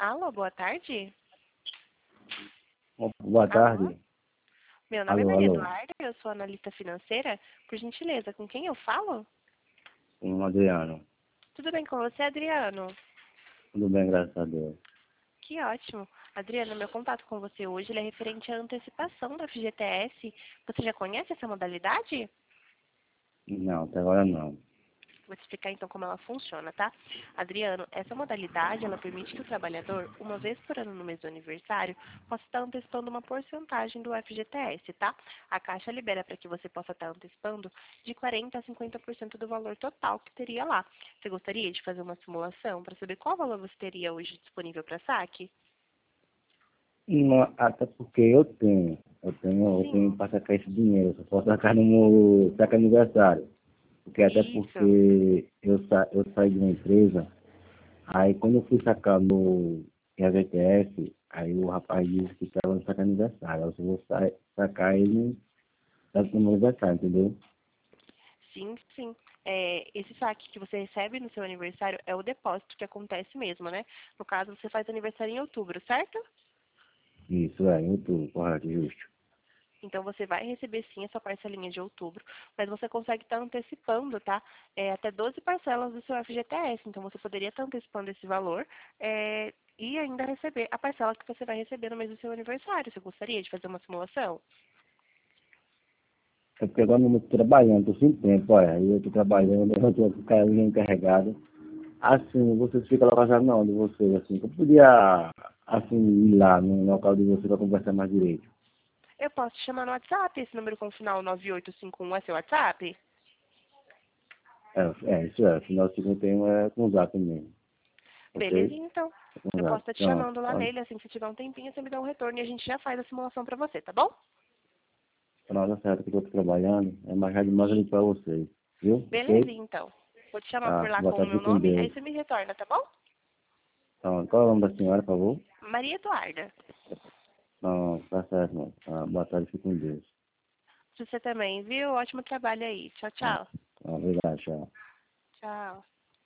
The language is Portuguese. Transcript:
Alô, boa tarde. Boa Alô? tarde. Meu nome é Alô, Maria alô. Eduarda, eu sou analista financeira. Por gentileza, com quem eu falo? Com o Adriano. Tudo bem com você, Adriano? Tudo bem, graças a Deus. Que ótimo. Adriano, meu contato com você hoje ele é referente à antecipação da FGTS. Você já conhece essa modalidade? Não, até agora não. Vou te explicar então como ela funciona, tá? Adriano, essa modalidade, ela permite que o trabalhador, uma vez por ano no mês do aniversário, possa estar antecipando uma porcentagem do FGTS, tá? A Caixa libera para que você possa estar antecipando de 40% a 50% do valor total que teria lá. Você gostaria de fazer uma simulação para saber qual valor você teria hoje disponível para saque? Não, até porque eu tenho Sim, para sacar esse dinheiro. Eu só posso sacar no meu saque aniversário. Porque até isso. porque eu saí de uma empresa, aí quando eu fui sacar no FGTS, aí o rapaz disse que estava no saque aniversário. Eu só vou sacar ele no meu aniversário, entendeu? Sim, sim. Esse saque que você recebe no seu aniversário é o depósito que acontece mesmo, né? No caso, você faz aniversário em outubro, certo? Isso, em outubro, correto, justo. Então você vai receber sim essa parcelinha de outubro, mas você consegue estar antecipando, tá? Até 12 parcelas do seu FGTS. Então você poderia estar antecipando esse valor e ainda receber a parcela que você vai receber no mês do seu aniversário. Você gostaria de fazer uma simulação? É porque agora eu não estou trabalhando, estou sem tempo, olha. Aí eu estou trabalhando, eu estou com o carrinho encarregado. Assim, vocês ficam lá passando não, de vocês, assim. Eu podia, assim, ir lá no local de vocês para conversar mais direito. Eu posso te chamar no WhatsApp. Esse número com o final 9851 é seu WhatsApp? Isso é. Final 51 é com o zap mesmo. Ok? Belezinha, então. É com o Eu posso zap. estar te Pronto, chamando lá pronto. nele. Assim que você tiver um tempinho, você me dá um retorno e a gente já faz a simulação pra você, tá bom? Pronto, tá certo que eu estou trabalhando. É mais rádio mais ali para vocês. Viu? Ok? Belezinha, então. Vou te chamar por Tá. lá Boa com o tarde, meu fique com nome, aí Deus. você me retorna, tá bom? Pronto. Qual é o nome da senhora, por favor? Maria Eduarda. Não, tá certo, mano. Boa tarde, fique com Deus. Você também, viu? Ótimo trabalho aí. Tchau, Ah, tchau. obrigado, tchau. Tchau.